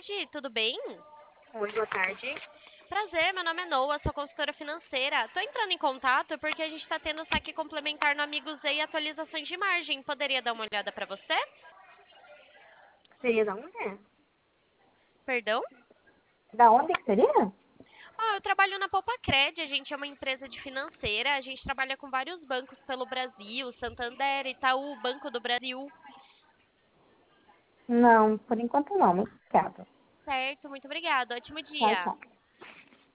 tarde, tudo bem? Oi, boa tarde. Prazer, meu nome é Noah, sou consultora financeira. Tô entrando em contato porque a gente tá tendo saque complementar no Amigo Z e atualizações de margem. Poderia dar uma olhada pra você? Seria da onde? Perdão? Da onde que seria? Eu trabalho na Poupacred, a gente é uma empresa de financeira, a gente trabalha com vários bancos pelo Brasil, Santander, Itaú, Banco do Brasil. Não, por enquanto não. Obrigada. Certo, muito obrigada. Ótimo Tchau, dia. tchau.